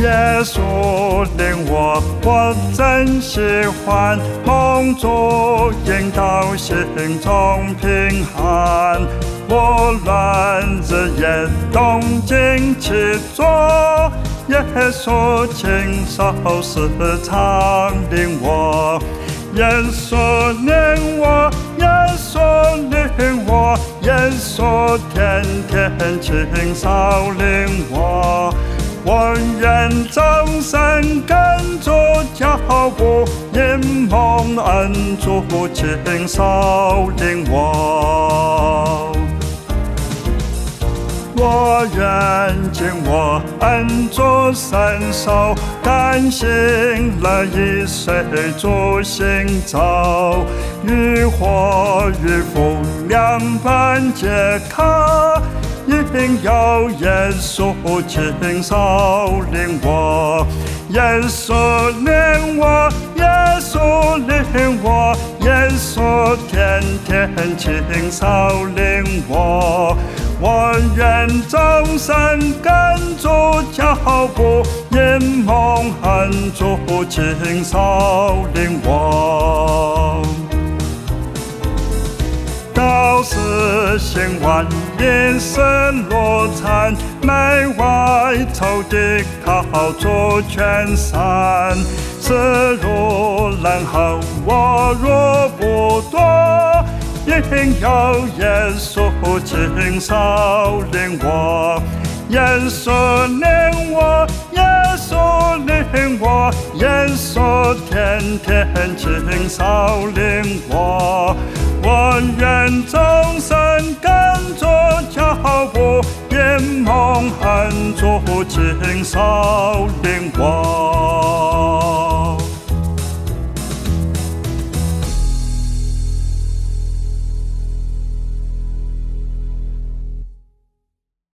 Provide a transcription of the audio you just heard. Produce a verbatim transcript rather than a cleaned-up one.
耶稣领我，我真喜欢，蒙主引导，心中平安。无论日夜动静起坐，耶稣亲手时常领我。耶稣领我，耶稣领我，耶稣天天亲手领我。我愿终身跟主脚步，因蒙恩主亲手领我。我愿尽我恩主伸手，甘心乐意随主行走，与祸与福两般皆可，因有耶稣亲手领我。耶稣领我，耶稣领我，耶稣天天亲手领我。我愿终身跟主脚步，因蒙恩主亲手领我。道是行完，因是路残，内外仇敌靠主全散。是如人后，我若不多，因有耶稣亲手领我。耶稣领我，耶稣领我，耶稣天天亲手领我。我愿终身跟主脚步，因蒙恩主亲手领我。